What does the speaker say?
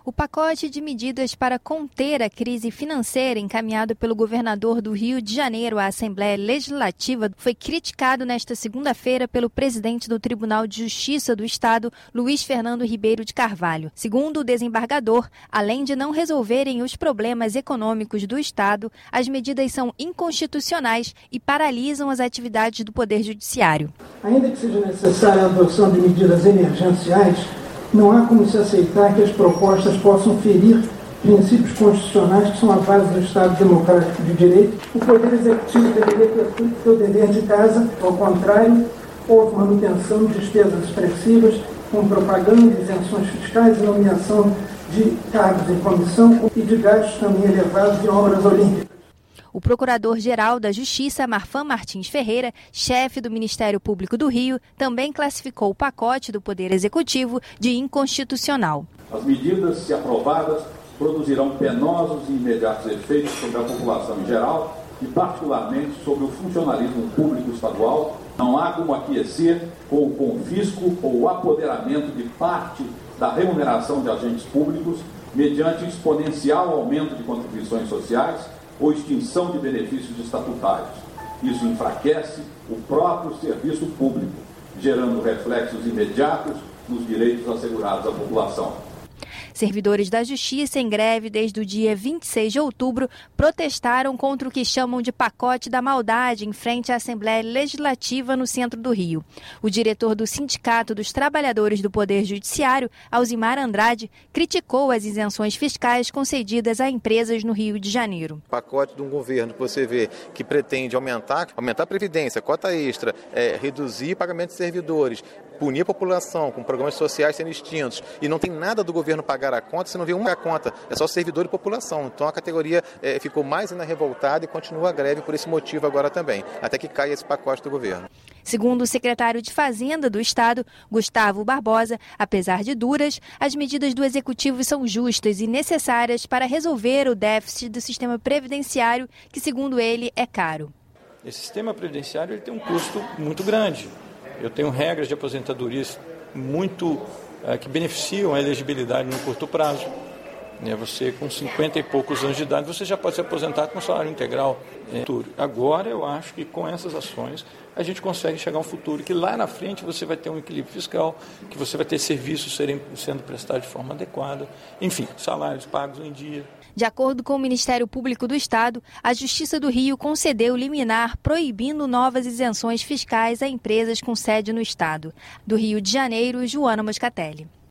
O pacote de medidas para conter a crise financeira encaminhado pelo governador do Rio de Janeiro à Assembleia Legislativa foi criticado nesta segunda-feira pelo presidente do Tribunal de Justiça do Estado, Luiz Fernando Ribeiro de Carvalho. Segundo o desembargador, além de não resolverem os problemas econômicos do Estado, as medidas são inconstitucionais e paralisam as atividades do Poder Judiciário. Ainda que seja necessária a adoção de medidas emergenciais, não há como se aceitar que as propostas possam ferir princípios constitucionais que são a base do Estado Democrático de Direito. O Poder Executivo deveria ter feito seu dever de casa. Ao contrário, houve manutenção de despesas expressivas, com propaganda, isenções fiscais e nomeação de cargos em comissão e de gastos também elevados em obras olímpicas. O Procurador-Geral da Justiça, Marfan Martins Ferreira, chefe do Ministério Público do Rio, também classificou o pacote do Poder Executivo de inconstitucional. As medidas, se aprovadas, produzirão penosos e imediatos efeitos sobre a população em geral e, particularmente, sobre o funcionalismo público estadual. Não há como aquecer com o confisco ou o apoderamento de parte da remuneração de agentes públicos mediante exponencial aumento de contribuições sociais ou extinção de benefícios estatutários. Isso enfraquece o próprio serviço público, gerando reflexos imediatos nos direitos assegurados à população. Servidores da Justiça em greve desde o dia 26 de outubro protestaram contra o que chamam de pacote da maldade em frente à Assembleia Legislativa no centro do Rio. O diretor do Sindicato dos Trabalhadores do Poder Judiciário, Alzimar Andrade, criticou as isenções fiscais concedidas a empresas no Rio de Janeiro. O pacote de um governo que você vê que pretende aumentar a previdência, cota extra, reduzir pagamento de servidores, punir a população com programas sociais sendo extintos e não tem nada do governo pagar a conta, você não vê uma conta, é só servidor e população. Então a categoria ficou mais ainda revoltada e continua a greve por esse motivo agora também, até que caia esse pacote do governo. Segundo o secretário de Fazenda do Estado, Gustavo Barbosa, apesar de duras, as medidas do Executivo são justas e necessárias para resolver o déficit do sistema previdenciário, que, segundo ele, é caro. Esse sistema previdenciário ele tem um custo muito grande. Eu tenho regras de aposentadorias que beneficiam a elegibilidade no curto prazo. Você, com 50 e poucos anos de idade, você já pode se aposentar com salário integral. Agora, eu acho que com essas ações, a gente consegue chegar a um futuro que lá na frente você vai ter um equilíbrio fiscal, que você vai ter serviços sendo prestados de forma adequada, enfim, salários pagos em dia. De acordo com o Ministério Público do Estado, a Justiça do Rio concedeu liminar proibindo novas isenções fiscais a empresas com sede no Estado. Do Rio de Janeiro, Joana Moscatelli.